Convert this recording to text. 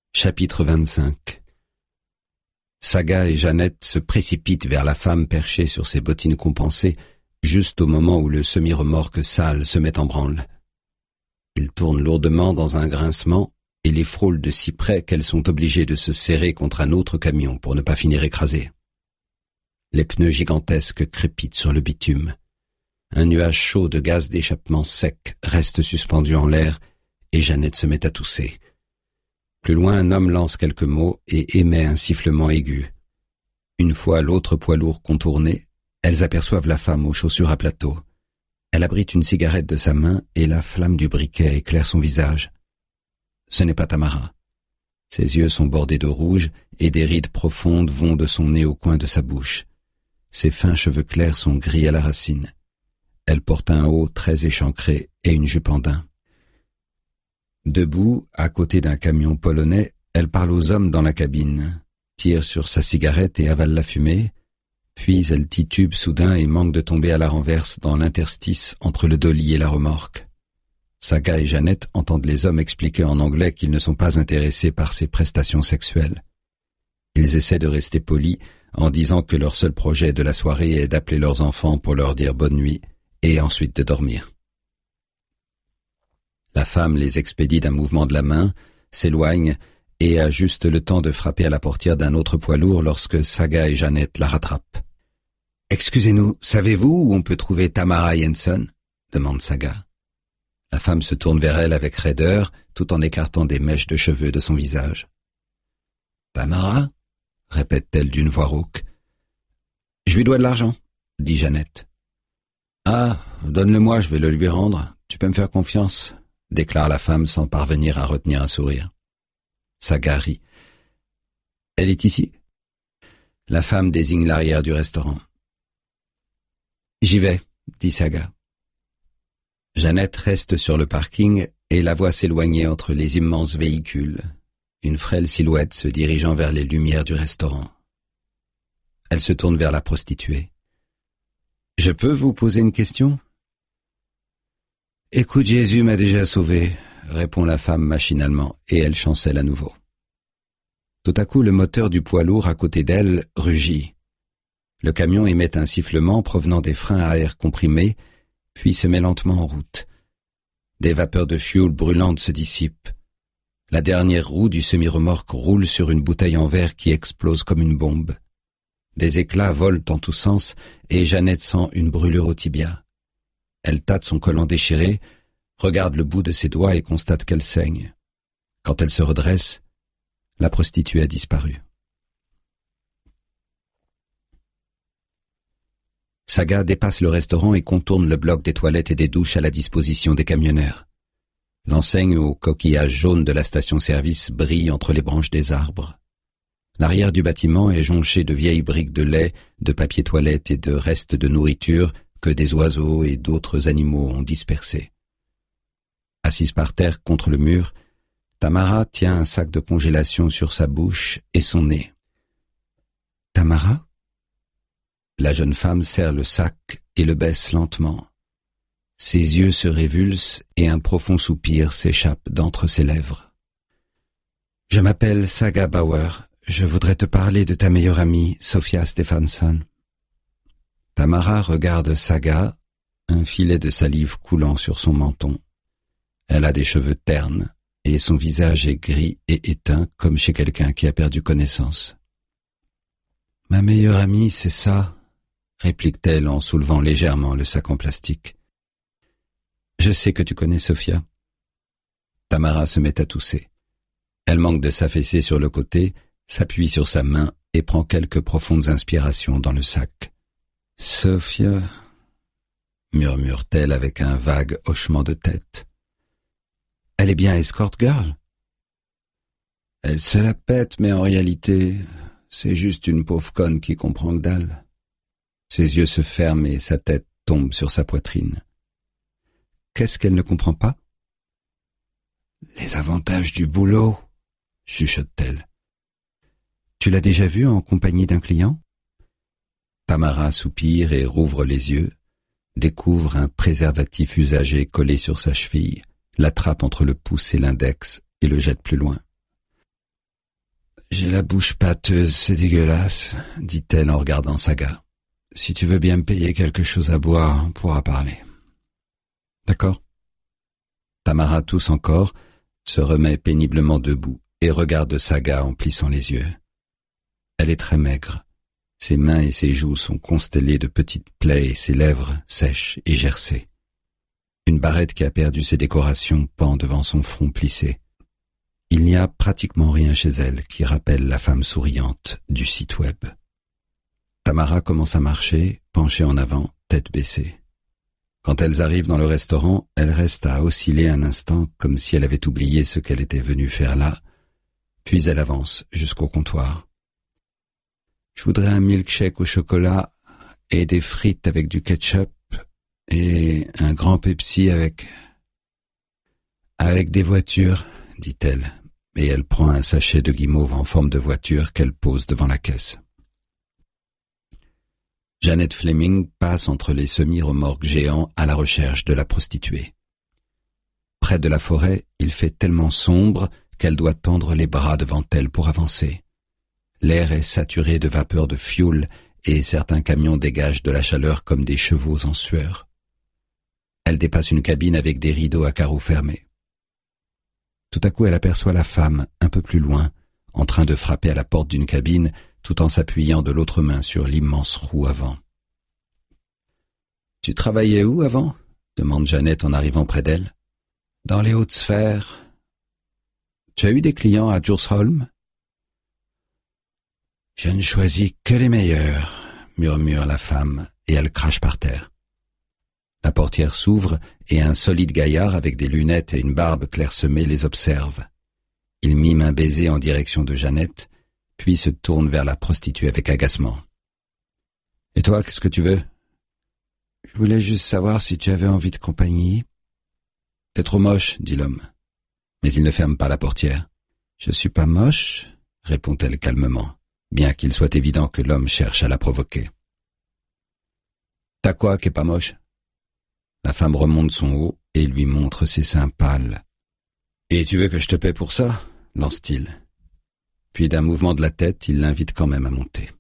Chapitre 25. Saga et Jeannette se précipitent vers la femme perchée sur ses bottines compensées, juste au moment où le semi-remorque sale se met en branle. Ils tournent lourdement dans un grincement et les frôlent de si près qu'elles sont obligées de se serrer contre un autre camion pour ne pas finir écrasées. Les pneus gigantesques crépitent sur le bitume. Un nuage chaud de gaz d'échappement sec reste suspendu en l'air et Jeannette se met à tousser. Plus loin, un homme lance quelques mots et émet un sifflement aigu. Une fois l'autre poids lourd contourné, elles aperçoivent la femme aux chaussures à plateau. Elle abrite une cigarette de sa main et la flamme du briquet éclaire son visage. Ce n'est pas Tamara. Ses yeux sont bordés de rouge et des rides profondes vont de son nez au coin de sa bouche. Ses fins cheveux clairs sont gris à la racine. Elle porte un haut très échancré et une jupe en daim. Debout, à côté d'un camion polonais, elle parle aux hommes dans la cabine, tire sur sa cigarette et avale la fumée, puis elle titube soudain et manque de tomber à la renverse dans l'interstice entre le dolly et la remorque. Saga et Jeannette entendent les hommes expliquer en anglais qu'ils ne sont pas intéressés par ses prestations sexuelles. Ils essaient de rester polis en disant que leur seul projet de la soirée est d'appeler leurs enfants pour leur dire bonne nuit et ensuite de dormir. La femme les expédie d'un mouvement de la main, s'éloigne et a juste le temps de frapper à la portière d'un autre poids lourd lorsque Saga et Jeannette la rattrapent. « Excusez-nous, savez-vous où on peut trouver Tamara Jensen ?» demande Saga. La femme se tourne vers elle avec raideur, tout en écartant des mèches de cheveux de son visage. « Tamara ?» répète-t-elle d'une voix rauque. « Je lui dois de l'argent, » dit Jeannette. « Ah, donne-le-moi, je vais le lui rendre. Tu peux me faire confiance ?» déclare la femme sans parvenir à retenir un sourire. Saga rit. « Elle est ici ?» La femme désigne l'arrière du restaurant. « J'y vais, » dit Saga. Jeannette reste sur le parking et la voit s'éloigner entre les immenses véhicules, une frêle silhouette se dirigeant vers les lumières du restaurant. Elle se tourne vers la prostituée. « Je peux vous poser une question ?» « Écoute, Jésus m'a déjà sauvé, » répond la femme machinalement, et elle chancelle à nouveau. Tout à coup, le moteur du poids lourd à côté d'elle rugit. Le camion émet un sifflement provenant des freins à air comprimé, puis se met lentement en route. Des vapeurs de fioul brûlantes se dissipent. La dernière roue du semi-remorque roule sur une bouteille en verre qui explose comme une bombe. Des éclats volent en tous sens et Jeannette sent une brûlure au tibia. Elle tâte son collant déchiré, regarde le bout de ses doigts et constate qu'elle saigne. Quand elle se redresse, la prostituée a disparu. Saga dépasse le restaurant et contourne le bloc des toilettes et des douches à la disposition des camionneurs. L'enseigne aux coquillages jaunes de la station-service brille entre les branches des arbres. L'arrière du bâtiment est jonché de vieilles briques de lait, de papier toilette et de restes de nourriture que des oiseaux et d'autres animaux ont dispersés. Assise par terre contre le mur, Tamara tient un sac de congélation sur sa bouche et son nez. « Tamara ?» La jeune femme serre le sac et le baisse lentement. Ses yeux se révulsent et un profond soupir s'échappe d'entre ses lèvres. « Je m'appelle Saga Bauer. Je voudrais te parler de ta meilleure amie, Sofia Stefansson. » Tamara regarde Saga, un filet de salive coulant sur son menton. Elle a des cheveux ternes et son visage est gris et éteint comme chez quelqu'un qui a perdu connaissance. « Ma meilleure amie, c'est ça ?» réplique-t-elle en soulevant légèrement le sac en plastique. « Je sais que tu connais Sofia. » Tamara se met à tousser. Elle manque de s'affaisser sur le côté, s'appuie sur sa main et prend quelques profondes inspirations dans le sac. « Sofia » murmure-t-elle avec un vague hochement de tête. « Elle est bien escort girl ?» Elle se la pète, mais en réalité, c'est juste une pauvre conne qui comprend que dalle. Ses yeux se ferment et sa tête tombe sur sa poitrine. Qu'est-ce qu'elle ne comprend pas? Les avantages du boulot, chuchote-t-elle. Tu l'as déjà vue en compagnie d'un client? Tamara soupire et rouvre les yeux, découvre un préservatif usagé collé sur sa cheville, l'attrape entre le pouce et l'index et le jette plus loin. J'ai la bouche pâteuse, c'est dégueulasse, dit-elle en regardant Saga. Si tu veux bien me payer quelque chose à boire, on pourra parler. D'accord. Tamara tousse encore, se remet péniblement debout et regarde Saga en plissant les yeux. Elle est très maigre. Ses mains et ses joues sont constellées de petites plaies et ses lèvres sèches et gercées. Une barrette qui a perdu ses décorations pend devant son front plissé. Il n'y a pratiquement rien chez elle qui rappelle la femme souriante du site web. Tamara commence à marcher, penchée en avant, tête baissée. Quand elles arrivent dans le restaurant, elle reste à osciller un instant comme si elle avait oublié ce qu'elle était venue faire là, puis elle avance jusqu'au comptoir. « Je voudrais un milkshake au chocolat et des frites avec du ketchup et un grand Pepsi avec des voitures, dit-elle, et elle prend un sachet de guimauve en forme de voiture qu'elle pose devant la caisse. Janet Fleming passe entre les semi-remorques géants à la recherche de la prostituée. Près de la forêt, il fait tellement sombre qu'elle doit tendre les bras devant elle pour avancer. L'air est saturé de vapeur de fioul et certains camions dégagent de la chaleur comme des chevaux en sueur. Elle dépasse une cabine avec des rideaux à carreaux fermés. Tout à coup, elle aperçoit la femme, un peu plus loin, en train de frapper à la porte d'une cabine, tout en s'appuyant de l'autre main sur l'immense roue avant. « Tu travaillais où avant ?» demande Janet en arrivant près d'elle. « Dans les hautes sphères. Tu as eu des clients à Djursholm ?»« Je ne choisis que les meilleurs, » murmure la femme, et elle crache par terre. La portière s'ouvre et un solide gaillard avec des lunettes et une barbe clairsemée les observe. Il mime un baiser en direction de Jeannette, puis se tourne vers la prostituée avec agacement. « Et toi, qu'est-ce que tu veux ?»« Je voulais juste savoir si tu avais envie de compagnie. »« T'es trop moche, » dit l'homme. Mais il ne ferme pas la portière. « Je suis pas moche, » répond-elle calmement, bien qu'il soit évident que l'homme cherche à la provoquer. « T'as quoi qui est pas moche ?» La femme remonte son haut et lui montre ses seins pâles. « Et tu veux que je te paie pour ça ?» lance-t-il. Puis d'un mouvement de la tête, il l'invite quand même à monter.